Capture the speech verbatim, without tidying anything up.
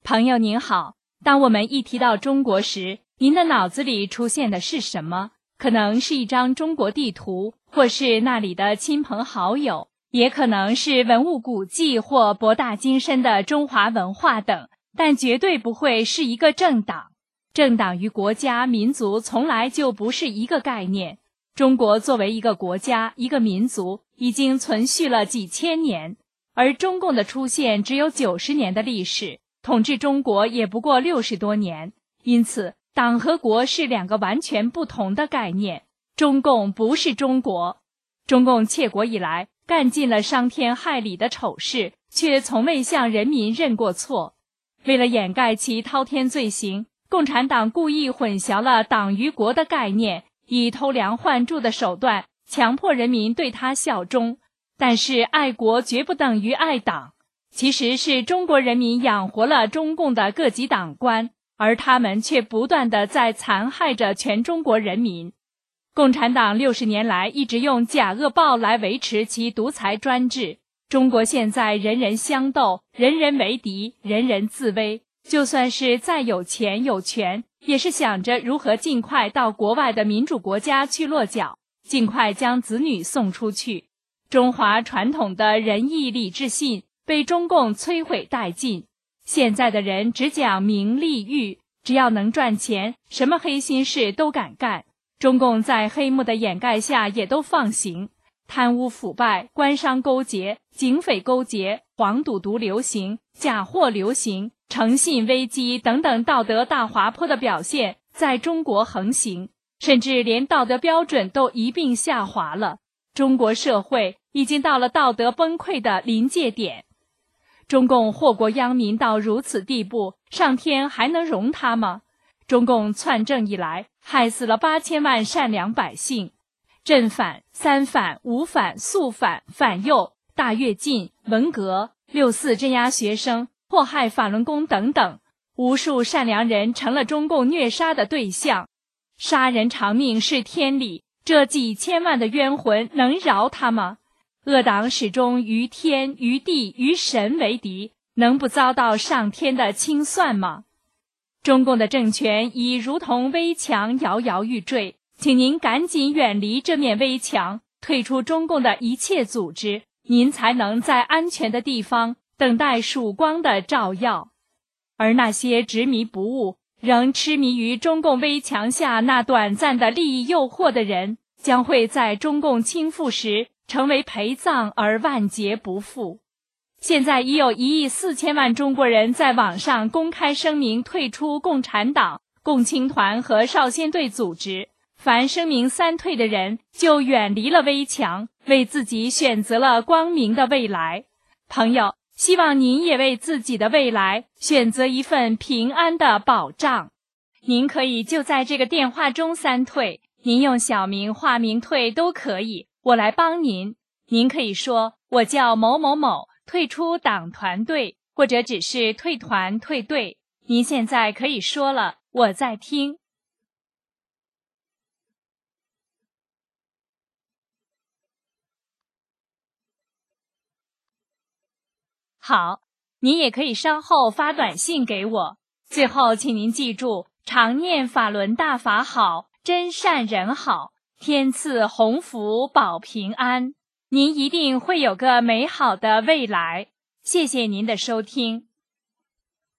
朋友您好，当我们一提到中国时，您的脑子里出现的是什么？可能是一张中国地图，或是那里的亲朋好友，也可能是文物古迹或博大精深的中华文化等，但绝对不会是一个政党。政党与国家、民族从来就不是一个概念。中国作为一个国家、一个民族，已经存续了几千年，而中共的出现只有九十年的历史，统治中国也不过六十多年，因此党和国是两个完全不同的概念。中共不是中国。中共窃国以来，干尽了伤天害理的丑事，却从未向人民认过错。为了掩盖其滔天罪行，共产党故意混淆了党与国的概念，以偷梁换柱的手段强迫人民对他效忠。但是爱国绝不等于爱党，其实是中国人民养活了中共的各级党官，而他们却不断地在残害着全中国人民。共产党六十年来一直用假恶报来维持其独裁专制。中国现在人人相斗，人人为敌，人人自危，就算是再有钱有权，也是想着如何尽快到国外的民主国家去落脚，尽快将子女送出去。中华传统的仁义礼智信被中共摧毁殆尽。现在的人只讲名利欲，只要能赚钱，什么黑心事都敢干。中共在黑幕的掩盖下也都放行，贪污腐败、官商勾结、警匪勾结、黄赌毒流行、假货流行、诚信危机等等道德大滑坡的表现在中国横行，甚至连道德标准都一并下滑了。中国社会已经到了道德崩溃的临界点。中共祸国殃民到如此地步，上天还能容他吗？中共篡政以来，害死了八千万善良百姓，正反、三反、五反、肃反、反右、大跃进、文革、六四镇压学生、迫害法轮功等等，无数善良人成了中共虐杀的对象。杀人偿命是天理，这几千万的冤魂能饶他吗？恶党始终于天、于地、于神为敌，能不遭到上天的清算吗？中共的政权已如同危墙摇摇欲坠，请您赶紧远离这面危墙，退出中共的一切组织，您才能在安全的地方等待曙光的照耀。而那些执迷不悟，仍痴迷于中共危墙下那短暂的利益诱惑的人，将会在中共倾覆时成为陪葬而万劫不复。现在已有一亿四千万中国人在网上公开声明退出共产党、共青团和少先队组织，凡声明三退的人就远离了危墙，为自己选择了光明的未来。朋友，希望您也为自己的未来选择一份平安的保障。您可以就在这个电话中三退，您用小名、化名退都可以，我来帮您。您可以说，我叫某某某，退出党团队，或者只是退团退队。您现在可以说了，我在听。好，您也可以稍后发短信给我。最后请您记住，常念法轮大法好，真善人好，天赐鸿福保平安。您一定会有个美好的未来。谢谢您的收听。